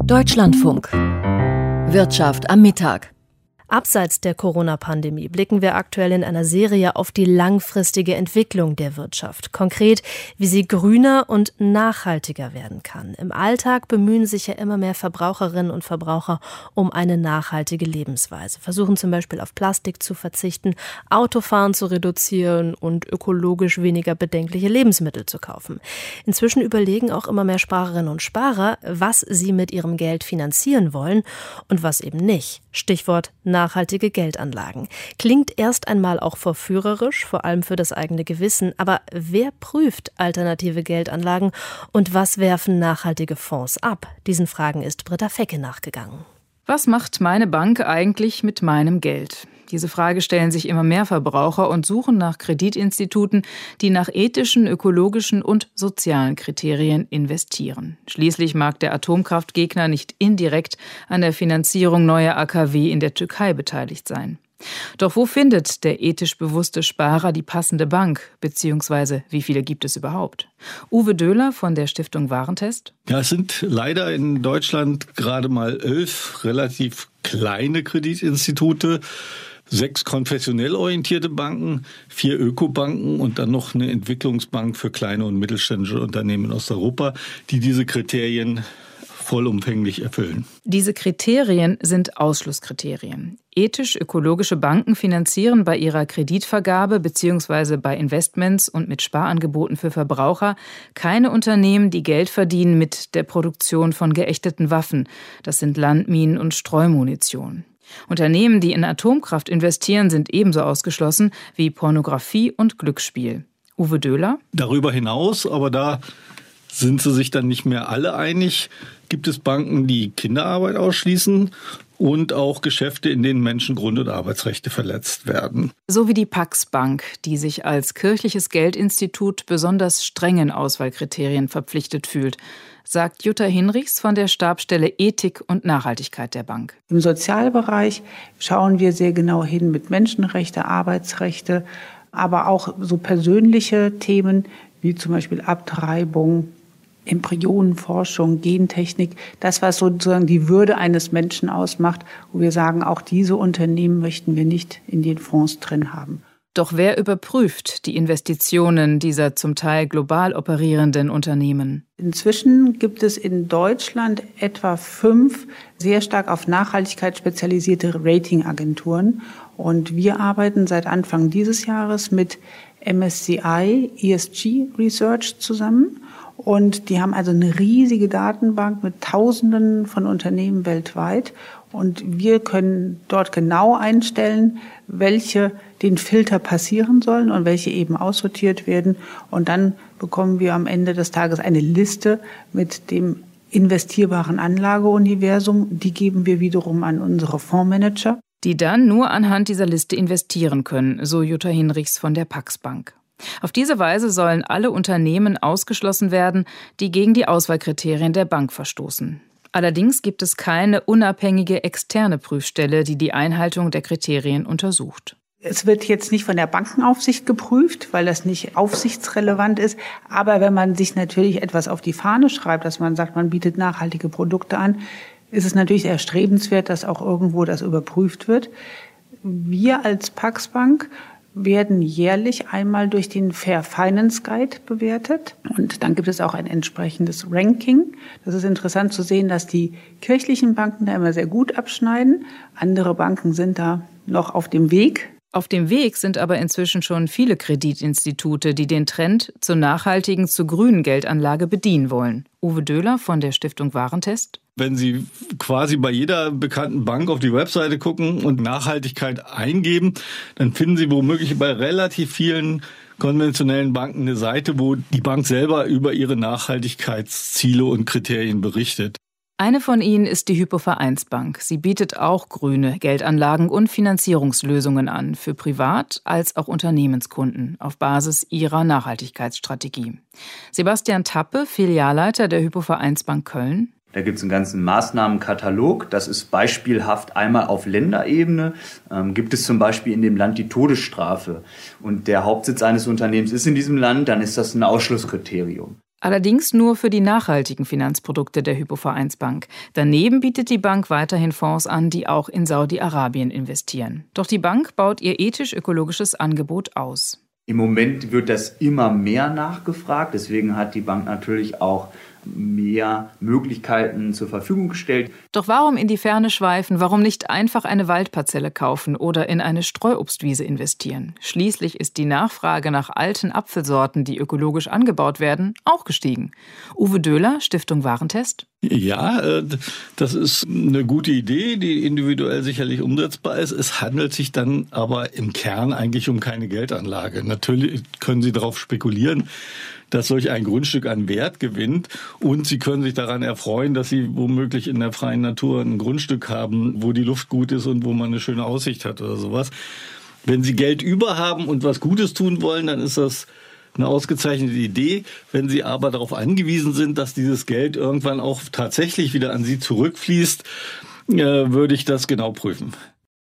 Deutschlandfunk. Wirtschaft am Mittag. Abseits der Corona-Pandemie blicken wir aktuell in einer Serie auf die langfristige Entwicklung der Wirtschaft. Konkret, wie sie grüner und nachhaltiger werden kann. Im Alltag bemühen sich ja immer mehr Verbraucherinnen und Verbraucher um eine nachhaltige Lebensweise. Versuchen zum Beispiel auf Plastik zu verzichten, Autofahren zu reduzieren und ökologisch weniger bedenkliche Lebensmittel zu kaufen. Inzwischen überlegen auch immer mehr Sparerinnen und Sparer, was sie mit ihrem Geld finanzieren wollen und was eben nicht. Stichwort nachhaltige Geldanlagen. Klingt erst einmal auch verführerisch, vor allem für das eigene Gewissen. Aber wer prüft alternative Geldanlagen und was werfen nachhaltige Fonds ab? Diesen Fragen ist Britta Fecke nachgegangen. Was macht meine Bank eigentlich mit meinem Geld? Diese Frage stellen sich immer mehr Verbraucher und suchen nach Kreditinstituten, die nach ethischen, ökologischen und sozialen Kriterien investieren. Schließlich mag der Atomkraftgegner nicht indirekt an der Finanzierung neuer AKW in der Türkei beteiligt sein. Doch wo findet der ethisch bewusste Sparer die passende Bank? Beziehungsweise wie viele gibt es überhaupt? Uwe Döhler von der Stiftung Warentest. Ja, es sind leider in Deutschland gerade mal 11 relativ kleine Kreditinstitute, 6 konfessionell orientierte Banken, 4 Ökobanken und dann noch eine Entwicklungsbank für kleine und mittelständische Unternehmen in Osteuropa, die diese Kriterien vollumfänglich erfüllen. Diese Kriterien sind Ausschlusskriterien. Ethisch-ökologische Banken finanzieren bei ihrer Kreditvergabe bzw. bei Investments und mit Sparangeboten für Verbraucher keine Unternehmen, die Geld verdienen mit der Produktion von geächteten Waffen. Das sind Landminen und Streumunition. Unternehmen, die in Atomkraft investieren, sind ebenso ausgeschlossen wie Pornografie und Glücksspiel. Uwe Döhler? Darüber hinaus, aber da sind sie sich dann nicht mehr alle einig, gibt es Banken, die Kinderarbeit ausschließen und auch Geschäfte, in denen Menschengrund- und Arbeitsrechte verletzt werden. So wie die Pax Bank, die sich als kirchliches Geldinstitut besonders strengen Auswahlkriterien verpflichtet fühlt, sagt Jutta Hinrichs von der Stabsstelle Ethik und Nachhaltigkeit der Bank. Im Sozialbereich schauen wir sehr genau hin mit Menschenrechte, Arbeitsrechte, aber auch so persönliche Themen wie zum Beispiel Abtreibung, Embryonenforschung, Gentechnik, das, was sozusagen die Würde eines Menschen ausmacht, wo wir sagen, auch diese Unternehmen möchten wir nicht in den Fonds drin haben. Doch wer überprüft die Investitionen dieser zum Teil global operierenden Unternehmen? Inzwischen gibt es in Deutschland etwa 5 sehr stark auf Nachhaltigkeit spezialisierte Ratingagenturen. Und wir arbeiten seit Anfang dieses Jahres mit MSCI ESG Research zusammen. Und die haben also eine riesige Datenbank mit Tausenden von Unternehmen weltweit. Und wir können dort genau einstellen, welche den Filter passieren sollen und welche eben aussortiert werden. Und dann bekommen wir am Ende des Tages eine Liste mit dem investierbaren Anlageuniversum. Die geben wir wiederum an unsere Fondsmanager, die dann nur anhand dieser Liste investieren können, so Jutta Hinrichs von der Pax Bank. Auf diese Weise sollen alle Unternehmen ausgeschlossen werden, die gegen die Auswahlkriterien der Bank verstoßen. Allerdings gibt es keine unabhängige externe Prüfstelle, die die Einhaltung der Kriterien untersucht. Es wird jetzt nicht von der Bankenaufsicht geprüft, weil das nicht aufsichtsrelevant ist. Aber wenn man sich natürlich etwas auf die Fahne schreibt, dass man sagt, man bietet nachhaltige Produkte an, ist es natürlich erstrebenswert, dass auch irgendwo das überprüft wird. Wir als Pax Bank werden jährlich einmal durch den Fair Finance Guide bewertet. Und dann gibt es auch ein entsprechendes Ranking. Das ist interessant zu sehen, dass die kirchlichen Banken da immer sehr gut abschneiden. Andere Banken sind da noch auf dem Weg. Auf dem Weg sind aber inzwischen schon viele Kreditinstitute, die den Trend zur nachhaltigen, zur grünen Geldanlage bedienen wollen. Uwe Döhler von der Stiftung Warentest. Wenn Sie quasi bei jeder bekannten Bank auf die Webseite gucken und Nachhaltigkeit eingeben, dann finden Sie womöglich bei relativ vielen konventionellen Banken eine Seite, wo die Bank selber über ihre Nachhaltigkeitsziele und Kriterien berichtet. Eine von ihnen ist die Hypo-Vereinsbank. Sie bietet auch grüne Geldanlagen und Finanzierungslösungen an, für Privat- als auch Unternehmenskunden, auf Basis ihrer Nachhaltigkeitsstrategie. Sebastian Tappe, Filialleiter der Hypo-Vereinsbank Köln. Da gibt es einen ganzen Maßnahmenkatalog. Das ist beispielhaft einmal auf Länderebene. Gibt es zum Beispiel in dem Land die Todesstrafe und der Hauptsitz eines Unternehmens ist in diesem Land, dann ist das ein Ausschlusskriterium. Allerdings nur für die nachhaltigen Finanzprodukte der Hypo-Vereinsbank. Daneben bietet die Bank weiterhin Fonds an, die auch in Saudi-Arabien investieren. Doch die Bank baut ihr ethisch-ökologisches Angebot aus. Im Moment wird das immer mehr nachgefragt. Deswegen hat die Bank natürlich auch mehr Möglichkeiten zur Verfügung gestellt. Doch warum in die Ferne schweifen? Warum nicht einfach eine Waldparzelle kaufen oder in eine Streuobstwiese investieren? Schließlich ist die Nachfrage nach alten Apfelsorten, die ökologisch angebaut werden, auch gestiegen. Uwe Döhler, Stiftung Warentest. Ja, das ist eine gute Idee, die individuell sicherlich umsetzbar ist. Es handelt sich dann aber im Kern eigentlich um keine Geldanlage. Natürlich können Sie darauf spekulieren, dass solch ein Grundstück an Wert gewinnt, und Sie können sich daran erfreuen, dass Sie womöglich in der freien Natur ein Grundstück haben, wo die Luft gut ist und wo man eine schöne Aussicht hat oder sowas. Wenn Sie Geld über haben und was Gutes tun wollen, dann ist das eine ausgezeichnete Idee. Wenn Sie aber darauf angewiesen sind, dass dieses Geld irgendwann auch tatsächlich wieder an Sie zurückfließt, würde ich das genau prüfen.